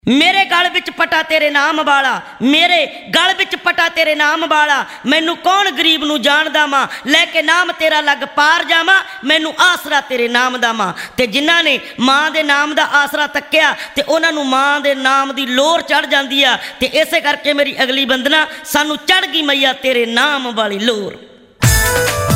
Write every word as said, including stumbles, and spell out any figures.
मेरे गल विच पटा तेरे नाम वाला, मेरे गल विच पटा तेरे नाम वाला, मैनू कौन गरीब नू जानदा मां, लैके नाम तेरा लग पार जावां, मैनू आसरा तेरे नाम दा मां। ते जिन्हां ने मां दे नाम दा आसरा तक्किया ते उन्हां नू मां दे नाम दी लोर चढ़ जांदी आ। ते इसे करके मेरी अगली बंदना, सानू चढ़ गई मैया तेरे नाम वाली लोर।